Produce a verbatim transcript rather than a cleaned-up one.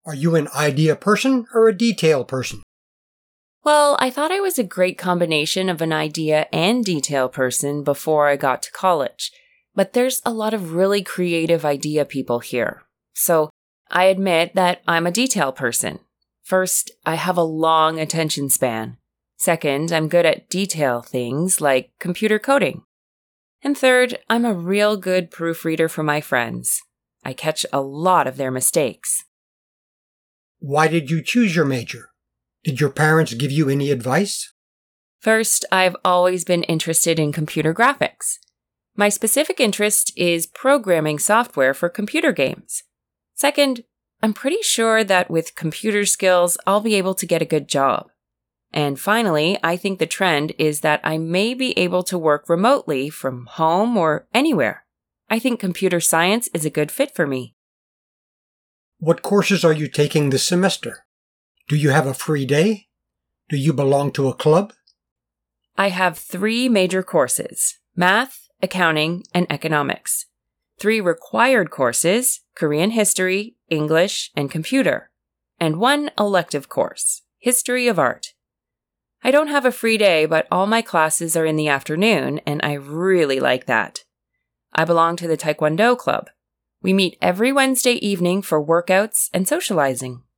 Are you an idea person or a detail person? Well, I thought I was a great combination of an idea and detail person before I got to college, but there's a lot of really creative idea people here. So I admit that I'm a detail person. First, I have a long attention span. Second, I'm good at detail things like computer coding. And third, I'm a real good proofreader for my friends. I catch a lot of their mistakes. Why did you choose your major? Did your parents give you any advice? First, I've always been interested in computer graphics. My specific interest is programming software for computer games. Second, I'm pretty sure that with computer skills, I'll be able to get a good job. And finally, I think the trend is that I may be able to work remotely from home or anywhere. I think computer science is a good fit for me. What courses are you taking this semester? Do you have a free day? Do you belong to a club? I have three major courses: math, accounting, and economics. Three required courses: Korean history, English, and computer. And one elective course: history of art. I don't have a free day, but all my classes are in the afternoon, and I really like that. I belong to the Taekwondo club. We meet every Wednesday evening for workouts and socializing.